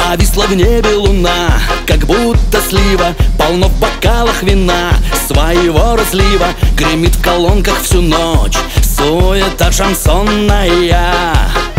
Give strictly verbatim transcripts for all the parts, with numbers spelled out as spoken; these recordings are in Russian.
Повисла в небе луна, как будто слива, полно в бокалах вина своего разлива. Гремит в колонках всю ночь суета шансонная.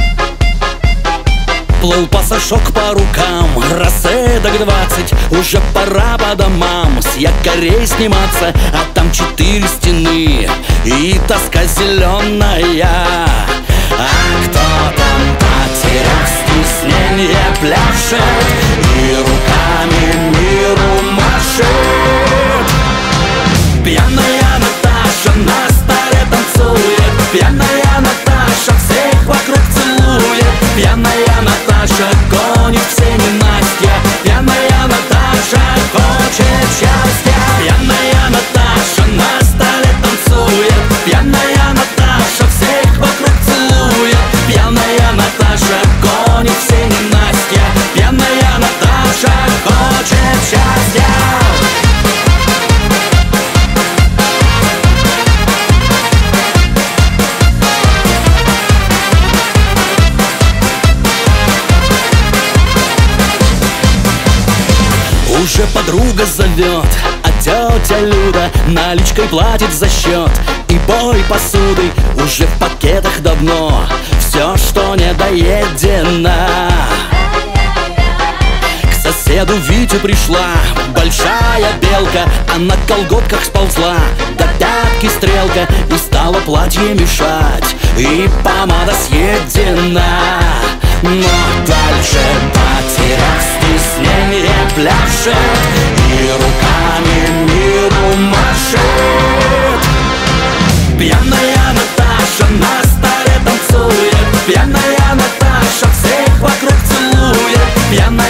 Плыл пассажок по рукам, рассветок двадцать, уже пора по домам с якорей сниматься. А там четыре стены и тоска зеленая. А кто там, потеряв стеснение, пляшет и руками миру машет? Пьяная Наташа на столе танцует, пьяная Наташа всех вокруг целует. Пьяная Наташа гонит все ненастья, пьяная Наташа хочет счастья. Пьяная Наташа на столе танцует, пьяная Наташа всех вокруг целует. Пьяная Наташа гонит все ненастья, пьяная Наташа хочет счастья. Уже подруга зовет, а тетя Люда наличкой платит за счет. И бой посудой уже в пакетах давно все, что не доедено. К соседу Витю пришла большая белка, а на колготках сползла до пятки стрелка. И стала платье мешать, и помада съедена. Но дальше, потеряв стеснение, пляшет и руками миру машет. Пьяная Наташа на столе танцует, пьяная Наташа всех вокруг целует. Пьяная